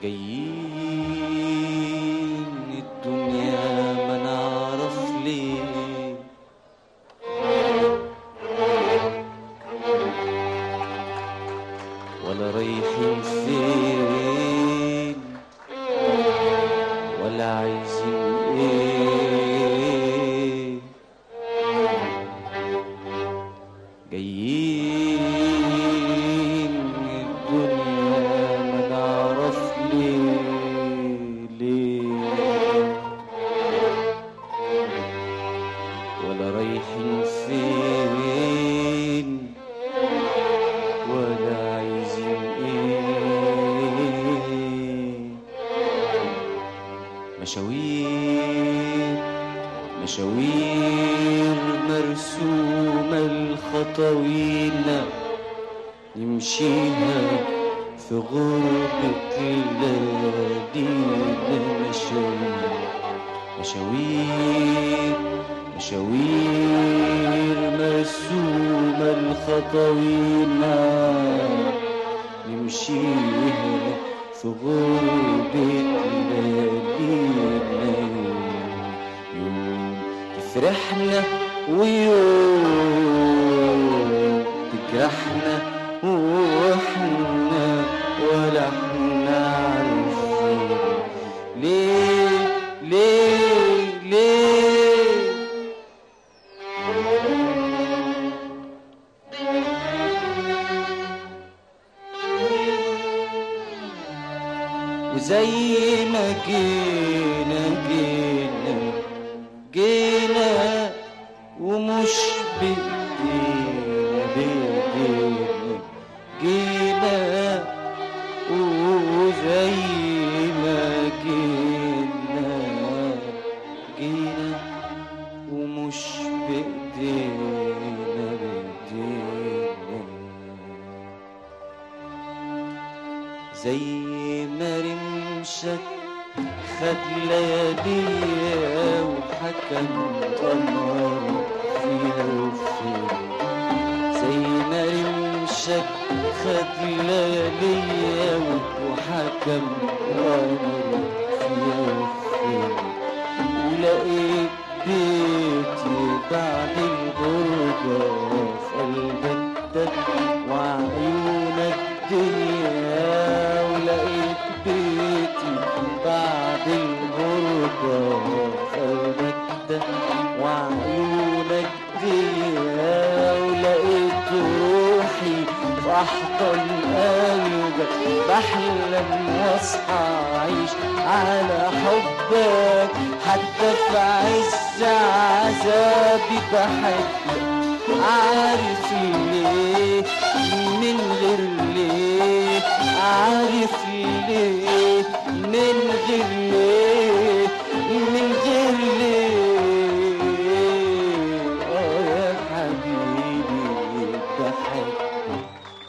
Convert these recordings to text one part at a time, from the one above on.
جايين الدنيا ما نعرف ليه، ولا رايحين فين، ولا عايزين ايه. جايين الدنيا ما نعرف ليه، ولا رايحين فين، ولا عايزين ايه. مشاوير مرسومة الخطاوينا نمشيها في غربة ليالينا. مشاوير مرسومة الخطاوينا نمشيها في غربة ليالينا. يوم تفرحنا ويوم تجرحنا، واحنا ولا احنا عارفين ليه. وزي ما جينا ومش بإيدينا جينا، وزي ما جينا ومش بإيدينا زي ما رمشك خد لياليا وحكم قمر فيها وفين. زي ما رمشك خد لياليا وحكم قمر فيها وفين. ولقيت بيتي بعد الغربة في قلبك ده وعيونك دنيا. ولقيت بيتي بعد الغربة في قلبك ده وعيونك دنيا. ولقيت روحي في أحضن قلبك بحلم واصحى أعيش على حبك. حتى في عز عذابي بحبك، عارف ليه من غير ليه، عارف ليه من غير ليه، من غير ليه. يا حبيبي بحبك.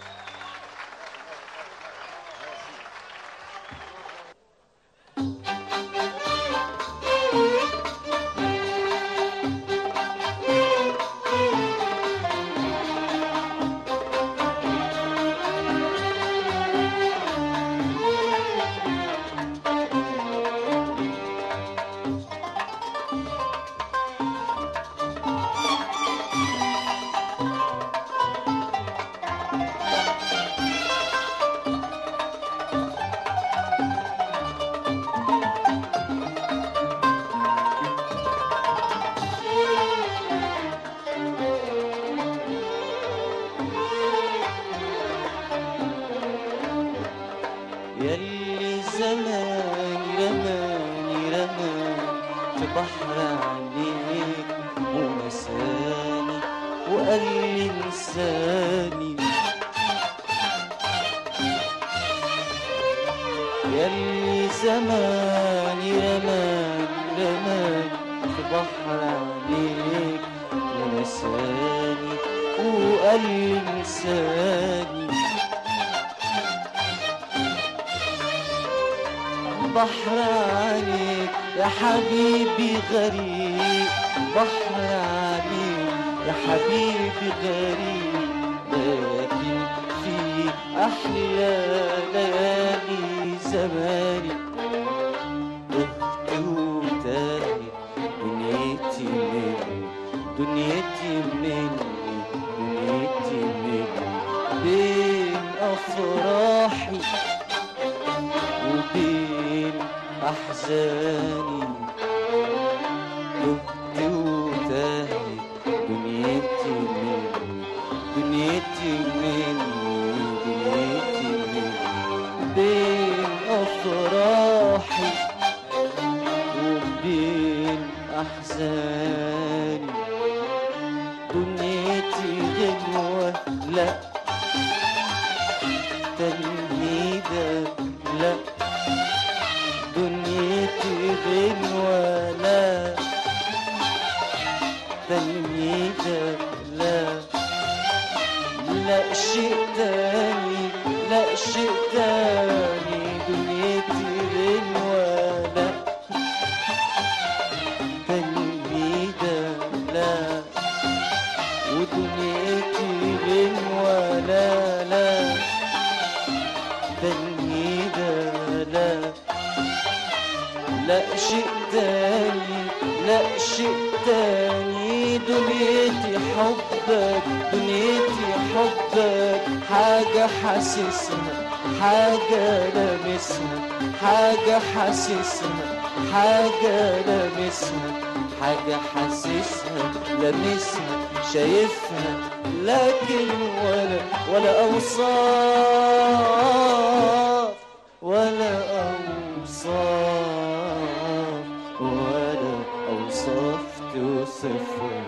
ياللي زمان رماني في بحر عينيك ونساني وقال لي انساني. ياللي زمان رماني في بحر عينيك ونساني وقال لي انساني. بحر عليك يا حبيبي غريب، بحر عليك يا حبيبي غريب، لكن في أحلى ليالي زماني تهت وتاهت دنيتي مني دنيتي مني دنيتي مني بين أفراحي وبين أحزاني تهت وتاهت دنيتي مني دنيتي مني دنيتي مني بين أفراحي وبين أحزاني دنيتي غنوة لا تنهيدة لا دنيتي غنوة لا تنهيدة لا لا شيء تاني لا شيء تاني دنيتي غنوة لا تنهيدة لا ودنيتي غنوة لا لا تنهيدة لا لا شيء تاني لا شيء تاني دنيتي حبك دنيتي حبك حاجة حاسسها حاجة لامسها حاجة حاسسها حاجة لامسها حاجة حاسسها لامسها شايفها لكن ولا أوصاف ولا أوصاف ولا أوصاف توصفها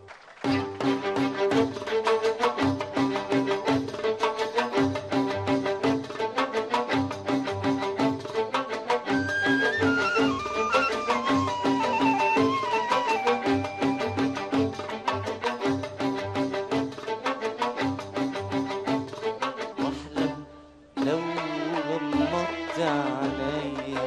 لو غمضت عليا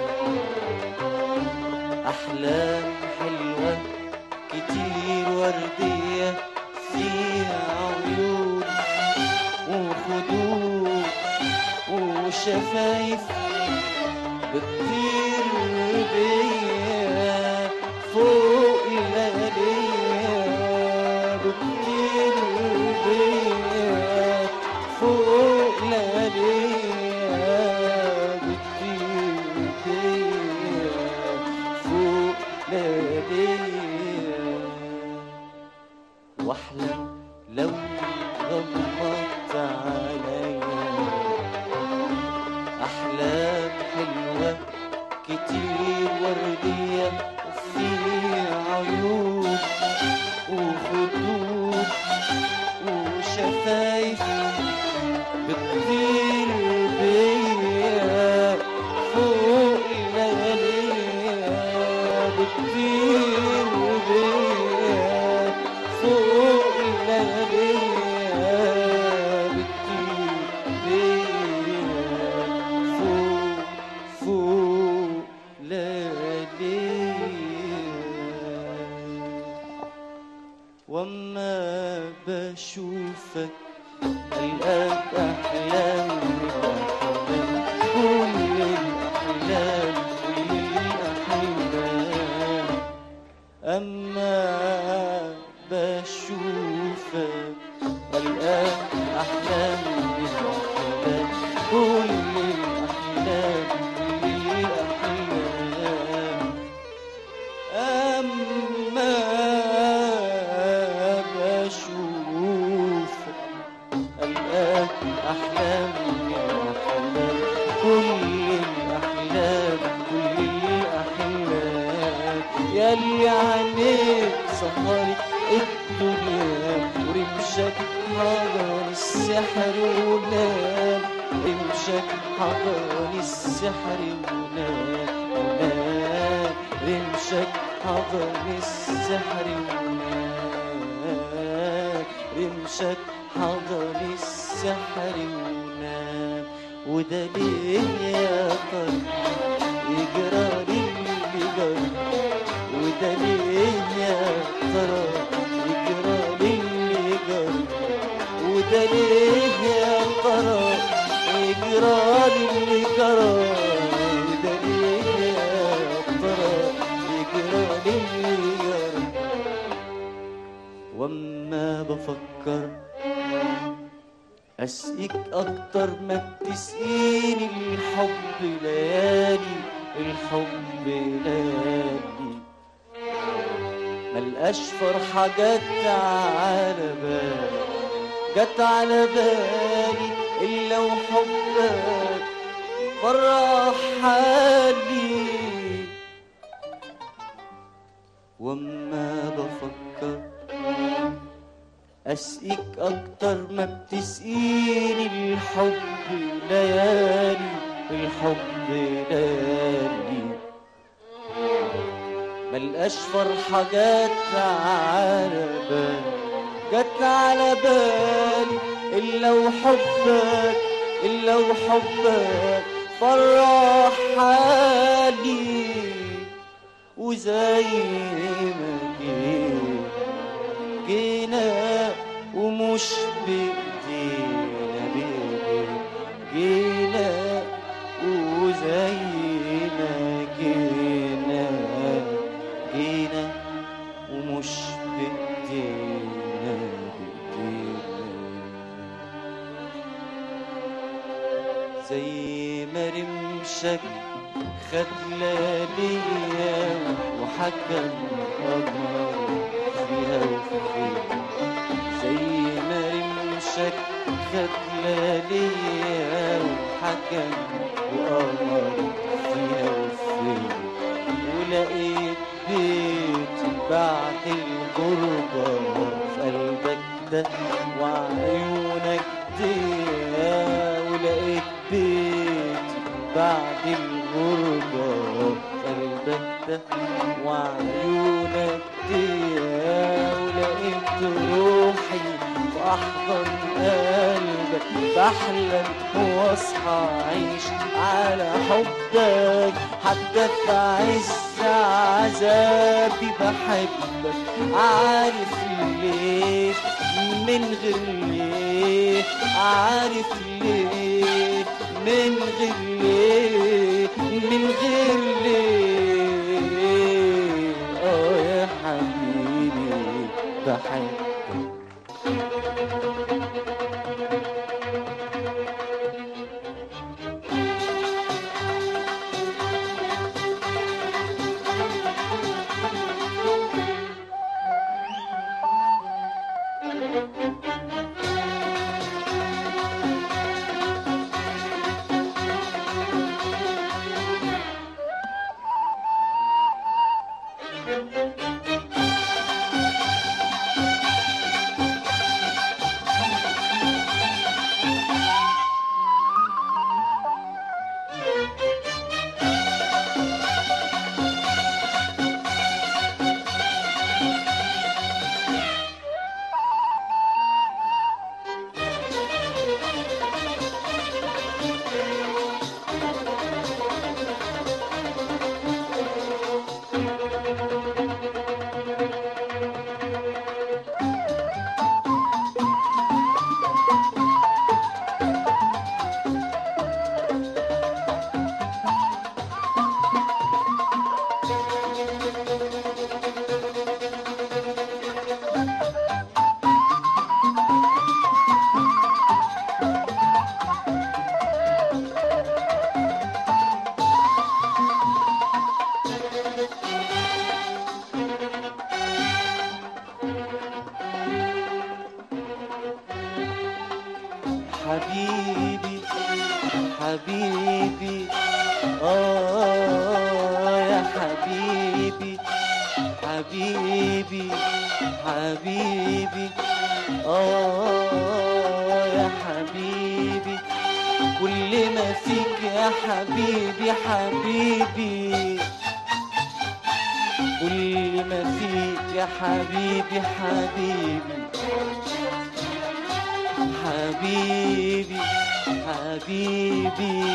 أحلام حلوة كتير وردية فيها عيون وخدود وشفايف بتطير بيا فوق الليالية بتطير بيا فوق ليالية بتطير بيا فوق ليالية واحلم لو غمضت عليا أحلام حلوة كتير وردية وفيها عيون وخدود وشفايف بتطير بيا فوق الليالية بتطير بيا فوق الليالية بتطير بيا فوق ليالية وأما بشوفك ألقاك أحلام كل الأحلام كل الأحلام أما بشوفك ألقاك أحلام كل الأحلام كل الأحلام أما بشوفك ألقاك أحلام يا أحلام كل الأحلام كل الأحلام ياللي عينيك سهرت الدنيا ورمشك حضن السحر ونام رمشك حضن السحر ونام رمشك حضن السحر ونام رمشك حضن السحر ونام وده ليه يا طريق يجرالي اللي جرى وده ليه يا ترى يجرالي اللي جرى وده ليه يا ترى يجرالي اللي جرى وما بفكر أسقيك أكتر ما بتسقيني الحب ليالي، الحب ليالي ملقاش فرحة جت على بالي، جت على بالي إلا وحبك فرح حالي. وما بفكر أسقيك أكتر ما بتسقيني الحب ليالي، الحب ليالي ملقاش فرحة جت على بالي، جت على بالي إلا وحبك، إلا وحبك فرح حالي. وزي ما جينا ومش بإيدينا بيبي، جينا وزي ما جينا، جينا ومش بإيدينا بإيدينا. زي ما رمشك خد لياليا وحكم قمر فيها وفيها، زي ما رمشك خد لياليا وحكم وقمر فيها وفيها. ولقيت بيتي بعد الغربة في قلبك ده وعيونك دي، ولقيت بيتي بعد الغربة في قلبك ده وعيونك دي، ولقيت روحي في أحضن قلبك، بحلم واصحى أعيش على حبك، حتى في عز عذابي بحبك. عارف ليه من غير ليه، عارف ليه من غير ليه، من غير ليه يا حبيبي بحبك. حبيبي حبيبي يا حبيبي حبيبي حبيبي يا حبيبي. كل ما فيك يا حبيبي حبيبي، كل ما فيك يا حبيبي حبيبي حبيبي حبيبي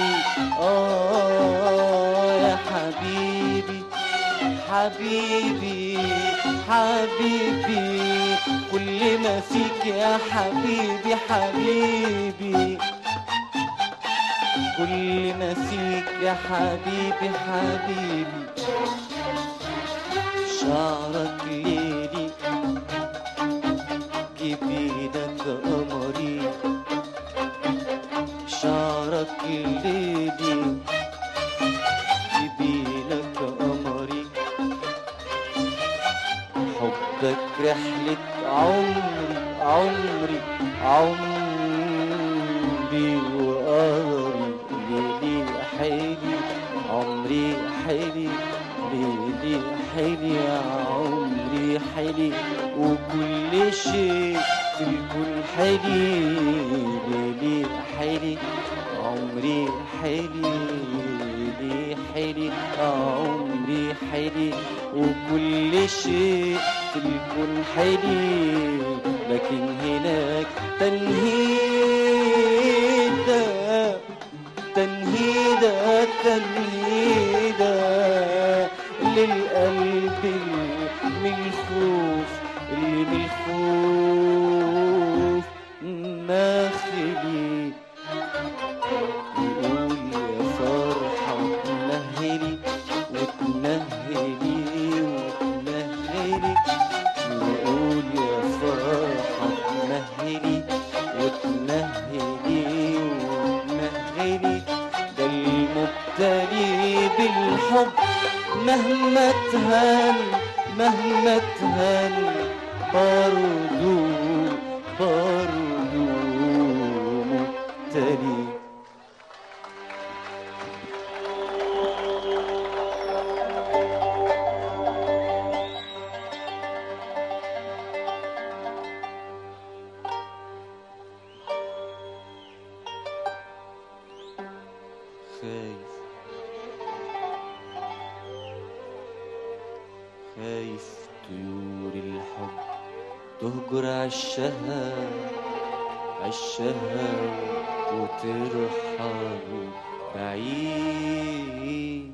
يا حبيبي حبيبي حبيبي. كل ما فيك يا حبيبي حبيبي، كل ما فيك يا حبيبي حبيبي. شعرك ليلي عمري عمري وقدري ليلي حيلي عمري حيلي ليلي حيلي يا عمري حيلي وكل شيء في الكون حيلي ليلي حيلي عمري حيلي ليلي حيلي عمري حيلي وكل شيء في الكون حيلي لكن هناك تنهيدة تنهيدة تنهيدة للقلب من الخوف اللي من الخوف ناخلي يقول يا فرحة تنهلي وتنهلي وتنهلي يقول يا فرحة تنهلي وتنهلي وتنهلي ده المبتلي بالحب مهما تهان مهما تهان برضو برضو مبتلي خايف خايف طيور الحب تهجر عشها عشها وترحل بعيد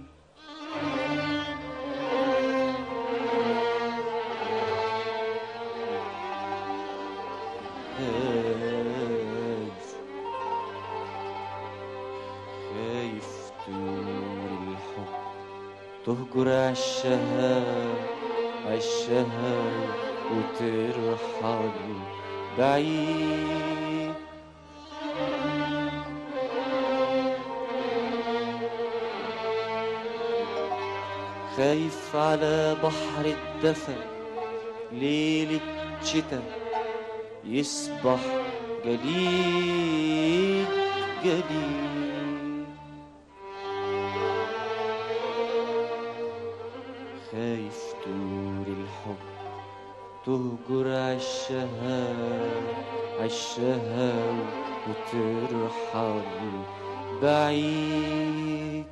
خايف طيور الحب تهجر عشها عشها وترحل بعيد خايف على بحر الدفا ليلة شتا يصبح جليد جليد خايف طيور الحب تهجر عشها عشها وترحل بعيد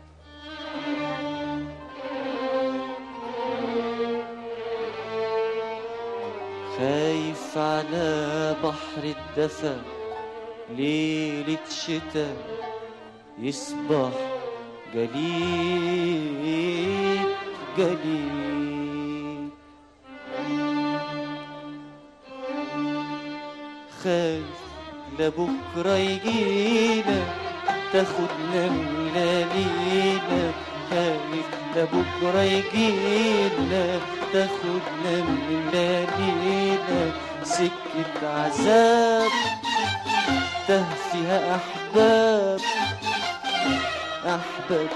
خايف على بحر الدفا ليلة شتا يصبح جليد جليد خايف لبكرة يجينا تاخدنا من ليالينا خايف لبكرة يجينا تاخدنا من ليالينا سكة عذاب تاه فيها أحباب أحباب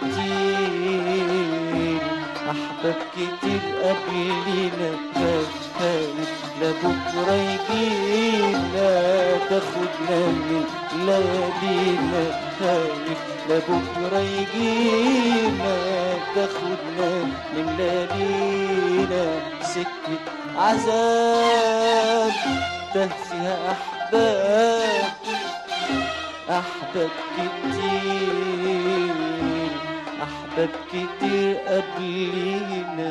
كتير أحباب كتير قبلنا خايف لبكرة يجينا تاخدنا من ليالينا خايف لبكرة يجينا تاخدنا من ليالينا سكة عذاب تاه فيها أحباب أحباب كتير أحباب كتير قبلينا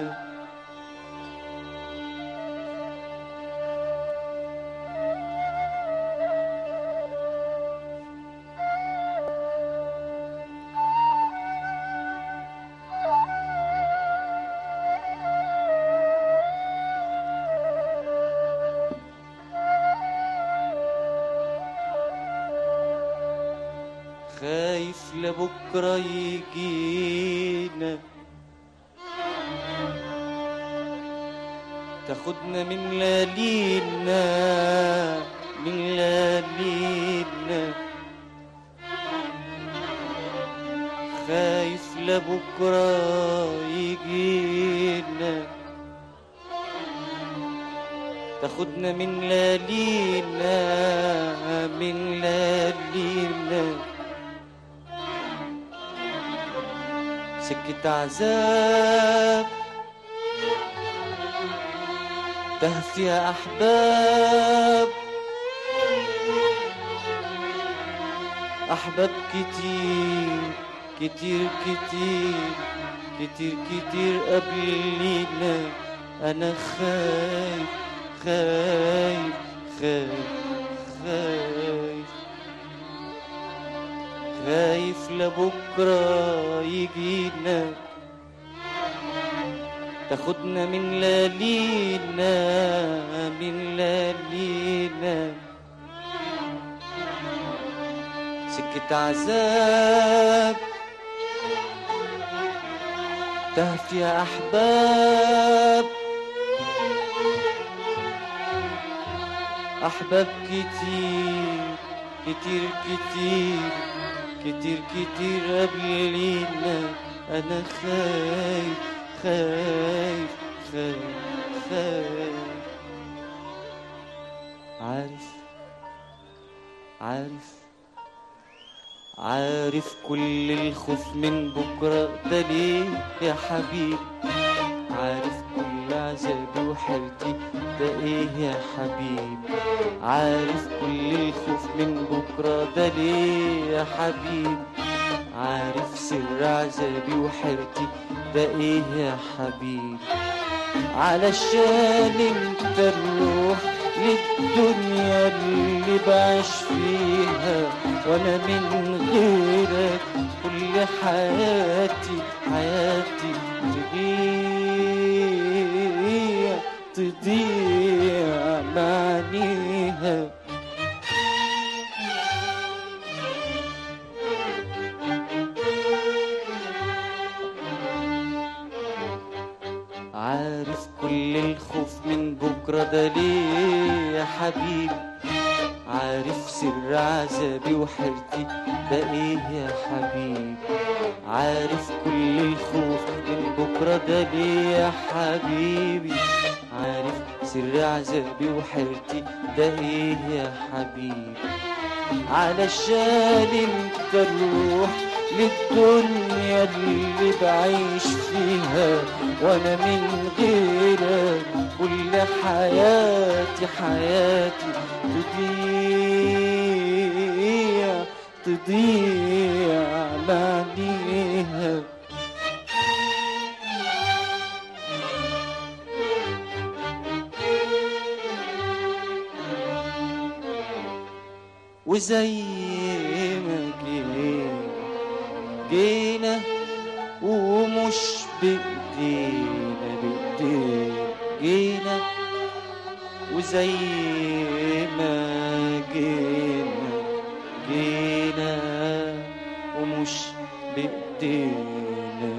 خايف لبكرة يجينا تاخدنا من ليالينا من ليالينا خايف لبكرة يجينا تاخدنا من ليالينا من ليالينا سكة عذاب تهف يا أحباب أحباب كتير كتير كتير كتير كتير قبلينا أنا خايف خايف خايف خايف خايف لبكرة يجينا تاخدنا من ليالينا من ليالينا سكة عذاب تهف يا أحباب أحباب كتير كتير كتير كتير كتير قبلينا أنا خايف خايف خايف خايف عارف عارف كل الخوف من بكرة ده ليه يا حبيبي عارف كل عذابي وحيرتي ده ايه يا حبيبي عارف كل الخوف من بكرة ده ليه يا حبيبي عارف سر عذابي وحيرتي ده ايه يا حبيبي علشان انت الروح للدنيا اللي بعيش فيها وانا من غيرك كل حياتي حياتي تضيع معانيها عارف كل الخوف من بكرة ده ليه يا حبيبي عارف سر عذابي وحيرتي ده ايه يا حبيبي عارف كل الخوف من بكرة ده ليه يا حبيبي عارف سر عذابي وحيرتي ده ايه يا حبيبي علشان انت الروح للدنيا اللي بعيش فيها وانا من غيرك كل حياتي حياتي تضيع بعديها وزي ما جينا ومش بإيدينا جينا وزي ما جينا ومش بإيدينا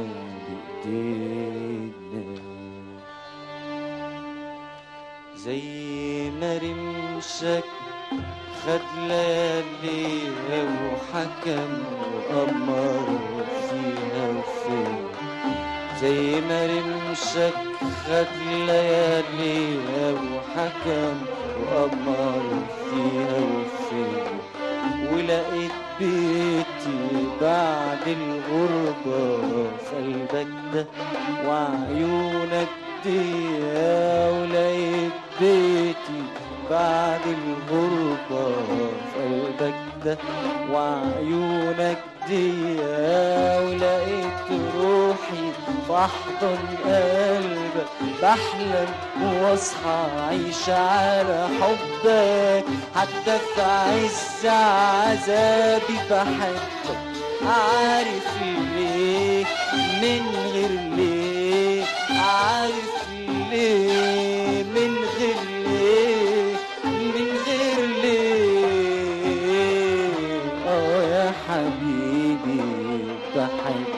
زي ما رمشك خد لياليها وحكم وأمر فيها وفين زي ما رمشك خد لياليها وحكم وأمر فيها وفين ولقيت بيتي بعد الغربة في قلبك ده وعيونك دي ولقيت بيتي بعد الغربة في قلبك ده وعيونك دي ولقيت روحي في أحضن قلبك بحلم واصحى عيش على حبك حتى في عز عذابي بحبك عارف ليه من غير ليه عارف ليه من غير ليه من غير ليه يا حبيبي بحبك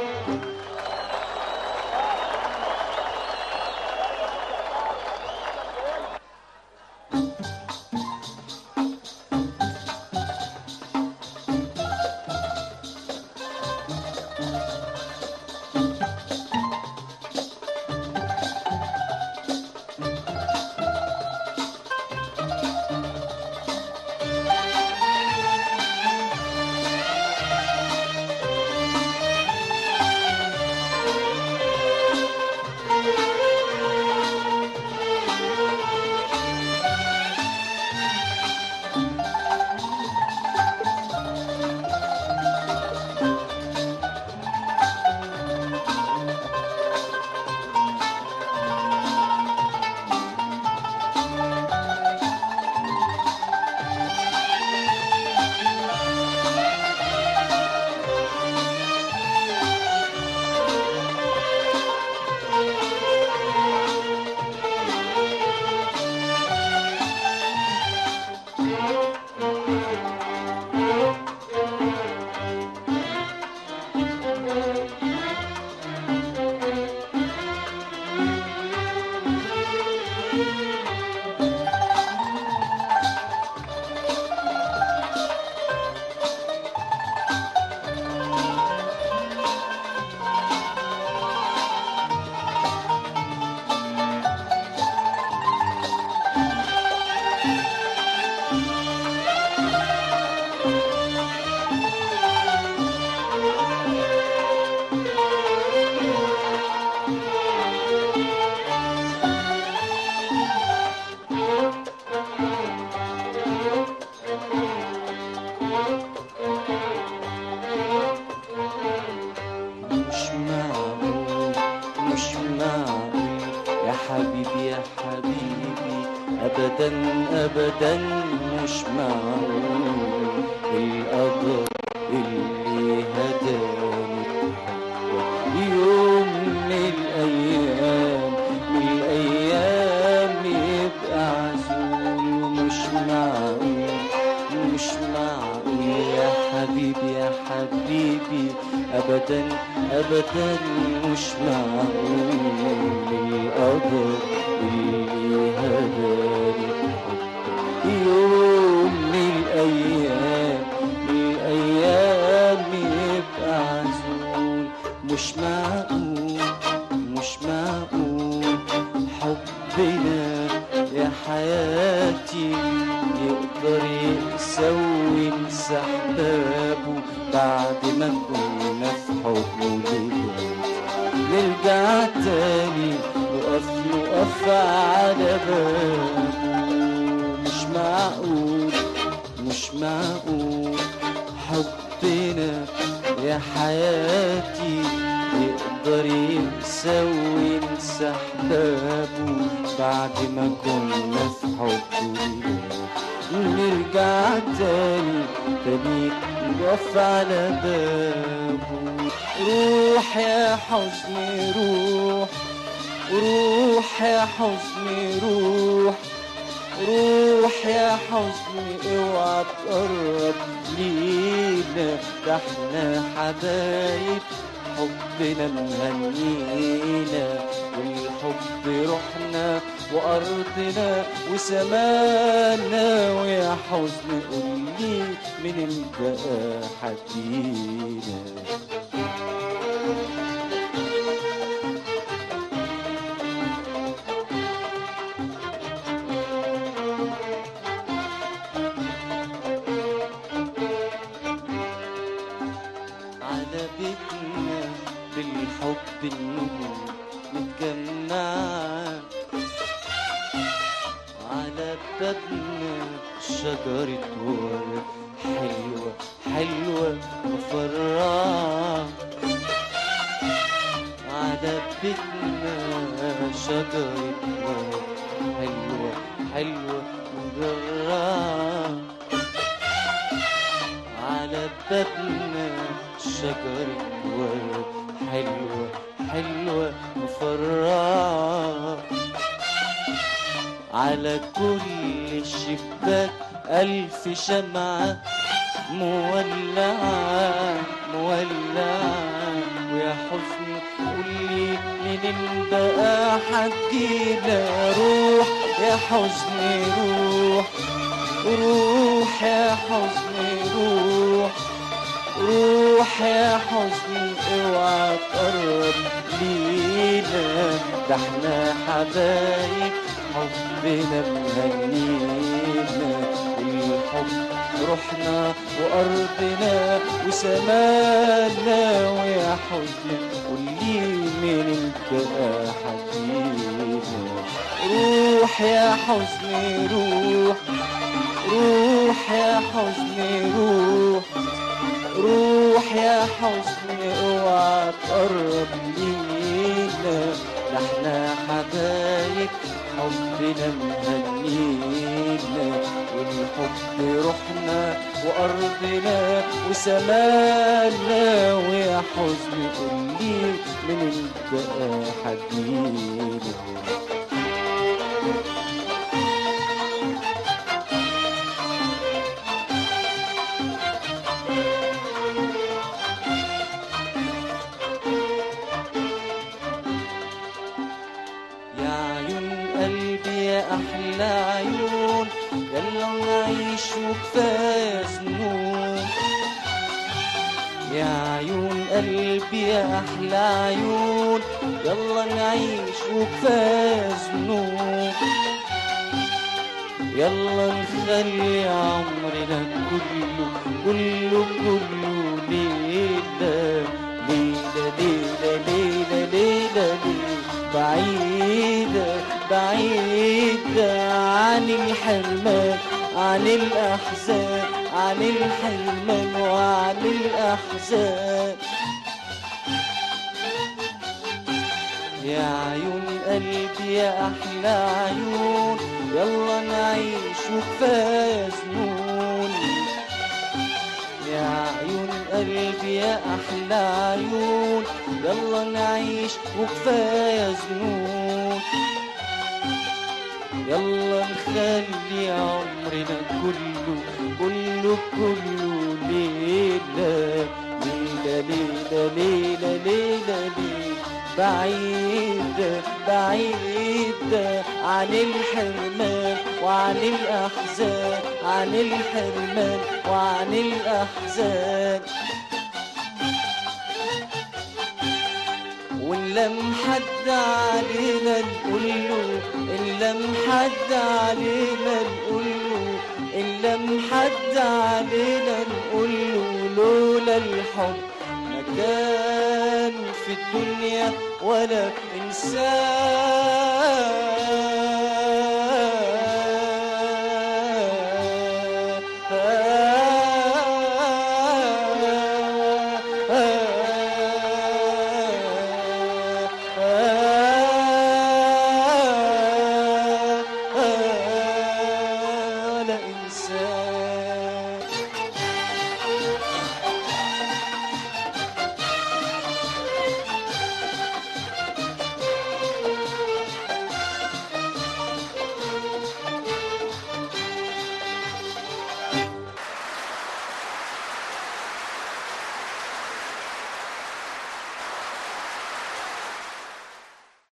مش معقول مش معقول يا حبيبي يا حبيبي أبدا أبدا مش معقول القدر اللي هداني يوم من الأيام يبقى عزول. مش معقول مش معقول يا حبيبي يا حبيبي أبدا أبدا مش معقول القدر اللي هداني يوم من الأيام يبقى عزول. مش معقول مش معقول حبنا يا حياتي يقدر يسوي انسحابه بعد ما كنا في حضنه. نرجع تاني نقف على بابه. مش معقول مش معقول حبنا يا حياتي يقدر يسوي انسحابه بعد ما كنا في حبه. نرجع تاني نقف على بابه. روح يا حزني روح روح يا حزني روح روح يا حزني اوعى تقرب لينا ده احنا حبايب حبنا مهنينا والحب روحنا وأرضنا وسمانا. ويا حزن قولي من بقى حكينا. على بيتنا بالحب النجوم متجمعة على بابنا شجرة ورد حلوة حلوة مفرعة. على بيتنا شجرة ورد حلوة حلوة مفرعة. على بابنا شجرة ورد حلوة حلوة مفرعة. على كل شباك ألف شمعة مولعة مولعة. ويا حزن قولي منين بقى حجينا. روح يا حزن روح روح يا حزن روح روح يا حزن اوعى تقرب لينا ده احنا حبايب حبنا مهنينا والحب روحنا وأرضنا وسمانا. ويا حزن قولي من بقى حكينا. روح يا حزن روح روح يا حزن روح روح يا حزن اوعى تقرب لينا ده احنا حبايب حبنا مهنينا والحب روحنا وأرضنا وسمانا. ويا حزن قولي من بقى حكينا. وكفاية ذنوب. يا عيون قلبي يا أحلى عيون، يلا نعيش وكفاية ذنوب. يلا نخلي عمرنا كله كله كله ليلة ليلة ليلة ليلة ليلة ليلة بعيدة بعيدة عن الحرمان، عن الأحزان، عن الحرمان وعن الأحزان. يا عيون قلبي يا أحلى عيون، يلا نعيش وكفاية ذنون. يا عيون قلبي يا أحلى عيون، يلا نعيش وكفاية ذنون. يلا نخلي عمرنا كله كله كله ليلة ليلة ليلة ليلة ليلة ليلة بعيدة بعيدة عن الحرمان وعن الأحزان، عن الحرمان وعن الأحزان. وإن لم حد علينا نقوله، إن لم حد علينا نقوله، إن لم حد علينا نقوله لولا الحب ما كان في الدنيا ولا إنسان.